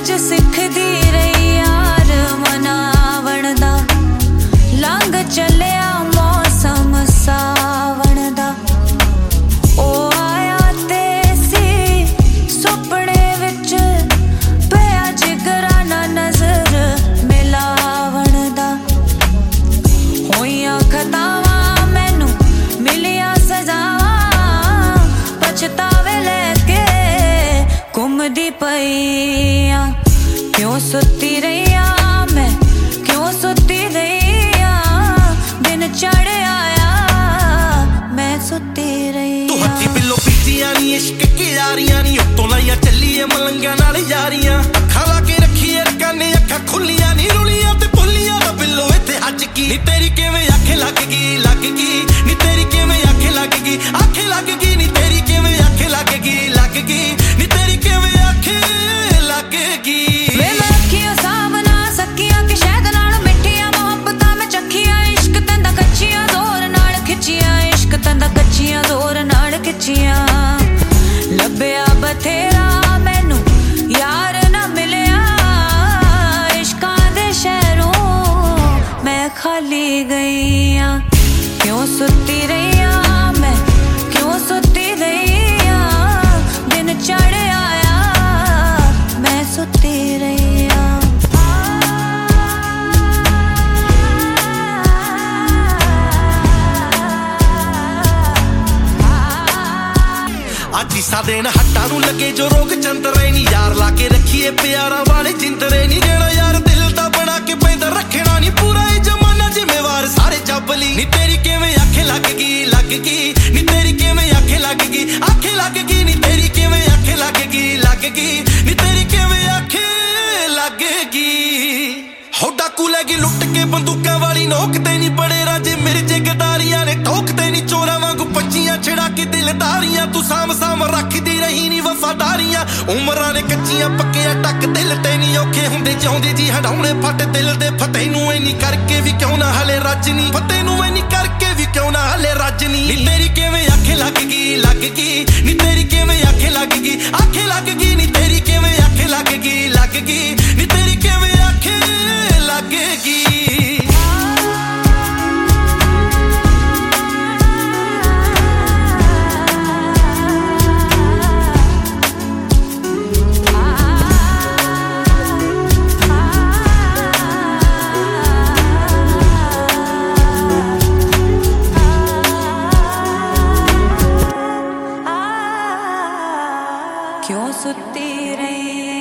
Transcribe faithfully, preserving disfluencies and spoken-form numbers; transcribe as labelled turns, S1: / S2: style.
S1: अज सिखदी रही यार मनावण दा लंघ चलिया मौसम सावण दा ओ आया ते सी सुपने विच पिया जिगराना नजर मिलावण दा होइयां खतावां मैनू मिलिया सजावां पछतावे लेके घुमदी पईयां क्यों सुती रहिया मैं क्यों सुती रहिया दिन चढ़ आया मैं सुती रहिया
S2: तू हत्थी पिलो पीतियां नी इश्क की यारियां नी उत्तों लाइया चलिए मलंगा नाल यारियां अखा ला के रखिए रकाने अखा खुलियां नी रुलियां ते भुलियां दा बिल्लो इत्थे हज की नी तेरी किवें आखे लग गई लग गई नी तेरी किवें आखे लग गई आखे लग गई नी तेरी किवें आखे लग गई लग गई नी तेरी किवें आखे लग गई
S1: वे मैं अखियों सामना सकियां कि शहद नाल मिठियां मोहब्बतां मैं चखियां इश्क तंदा कच्चियां जोर नाल खिचियां इश्क तंदा कच्चियां जोर नाल खिचियां लभया बथेरा मैनू यार ना मिलिया इश्कां दे शहरों मैं खाली गईयां क्यों सुती रहिया मैं क्यों सुती रहिया दिन चढ़ आया मैं सुती रहिया
S2: ਅੱਜ ਸਾ ਦੇਣ ਹੱਟਾਂ ਨੂੰ ਲੱਗੇ ਜੋ ਰੋਗ ਚੰਦਰੇ ਨੀ ਯਾਰ ਲਾ ਕੇ ਰੱਖੀਏ ਪਿਆਰਾਂ ਵਾਲੇ ਜਿੰਦਰੇ ਨੀ ਜਿਹੜਾ ਯਾਰ ਦਿਲ ਦਾ ਬਣਾ ਕੇ ਪੈਂਦਾ ਰੱਖਣਾ ਨੀ ਪੂਰਾ ਇਹ ਜ਼ਮਾਨਾ ਜ਼ਿੰਮੇਵਾਰ ਸਾਰੇ ਜੱਬਲੀ ਨੀ ਤੇਰੀ ਕਿਵੇਂ ਆਖੇ ਲੱਗ ਗਈ ਲੱਗ ਗਈ ਨੀ ਤੇਰੀ ਕਿਵੇਂ ਆਖੇ ਲੱਗ ਗਈ ਆਖੇ ਲੱਗ ਗਈ ਨੀ ਤੇਰੀ ਕਿਵੇਂ ਆਖੇ ਲੱਗ ਗਈ ਲੱਗ ਗਈ ਨੀ ਤੇਰੀ ਕਿਵੇਂ ਆਖੇ ਲੱਗ ਗਈ ਹੋ ਡਾਕੂ ਲੈ ਗਈ ਲੁੱਟ ਕੇ ਬੰਦੂਕਾਂ ਵਾਲੀ ਨੋਕ ਤੇ ਨੀ ਬੜੇ ਰਾਜੇ ਮਿਰਜੇ ਗਦਾਰੀਆਂ ਨੇ ਠੋਕ ਤੇ ਨੀ ਚੋਰਾਂ ਵਾਂਗੂ ਪੱਚੀਆਂ ਛੜਾ ਕੇ ਦਿਲਦਾਰੀਆਂ ਤੂੰ ਸਾਮ ਸਾਮ ਰੱਖਦੀ ਰਹੀ ਨੀ ਵਫਾਦਾਰੀਆਂ ਉਮਰਾਂ ਨੇ ਕੱਚੀਆਂ ਪੱਕੀਆਂ ਟੱਕ ਦਿਲ ਤੇ ਨੀ ਔਖੇ ਹੁੰਦੇ ਜਿਉਂਦੇ ਜੀ ਹਟਾਉਣੇ ਫੱਟ ਦਿਲ ਦੇ ਫਤਿਹ ਨੂੰ ਐਨੀ ਕਰਕੇ ਵੀ ਕਿਉਂ ਨਾ ਹਲੇ ਰੱਜ ਨੀ ਫਤਿਹ ਨੂੰ ਐਨੀ ਕਰਕੇ ਵੀ ਕਿਉਂ ਨਾ ਹਲੇ ਰੱਜ ਨੀ ਨੀ ਤੇਰੀ ਕਿਵੇਂ ਆਖੇ ਲੱਗ ਗਈ ਲੱਗ ਗਈ ਨੀ ਤੇਰੀ ਕਿਵੇਂ ਆਖੇ ਲੱਗ ਗਈ ਆਖੇ ਲੱਗ ਗਈ ਨੀ ਤੇਰੀ ਕਿਵੇਂ ਆਖੇ ਲੱਗ ਗਈ ਲੱਗ ਗਈ ਨੀ ਤੇਰੀ ਕਿਵੇਂ ਆਖੇ ਲੱਗ ਗਈ
S1: क्यों सुती रही